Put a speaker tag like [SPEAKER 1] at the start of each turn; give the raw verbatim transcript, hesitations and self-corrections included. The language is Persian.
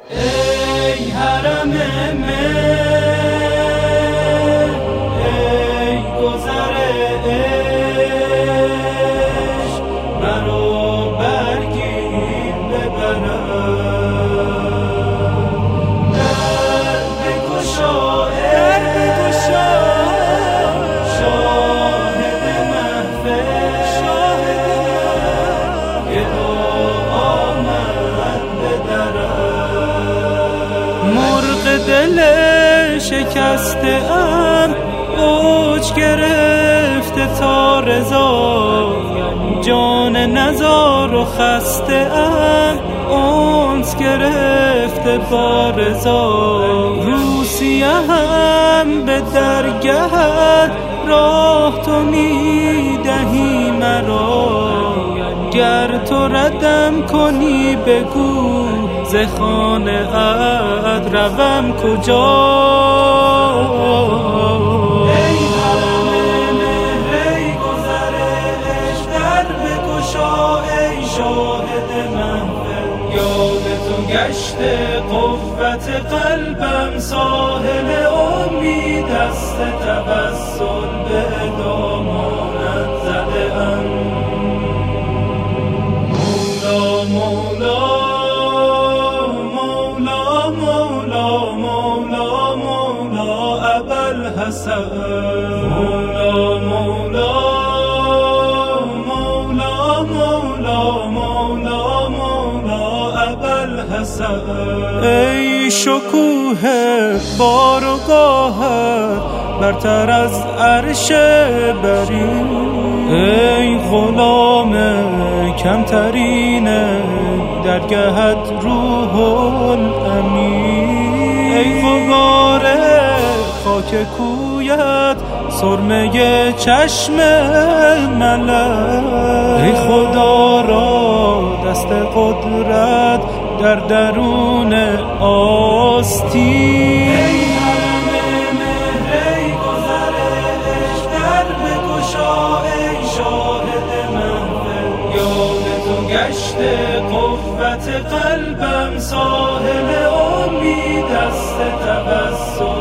[SPEAKER 1] ای حرم مه، ای گذر عشق، مرا برگیر ببرم. در بگشا شاهد محفل، گدا آمد به درم. مرغ دل شکسته ام، اوج گرفته تا رضا، جان نزار و خسته ام، انس گرفته با رضا. روسیه هم به درگهت، راه تو میدهی مرا، گر تو ردم کنی بگو ز خانه ات روم کجا. ای حرم مهر، ای گذر عشق، در بگشا ای شاهد محفل. یاد تو گشته قوت قلبم، ساحل امید دست توسل به دامانت زده ام. مولا مولا مولا مولا مولا ابوالحسن. مولا مولا مولا مولا مولا مولا ابوالحسن. ای شکوه بارگاهت برتر از عرش برین، ای غلام کمترین درگهت روح الامین. ای غبار خاک کویت سرمه چشم ملک، ای خدا را دست قدرت در درون آستین. ای حرم مهر، ای گذر عشق، در بگشا ای شاهد محفل. یاد تو گشته قوت قلبم، ساحل امید دست توسل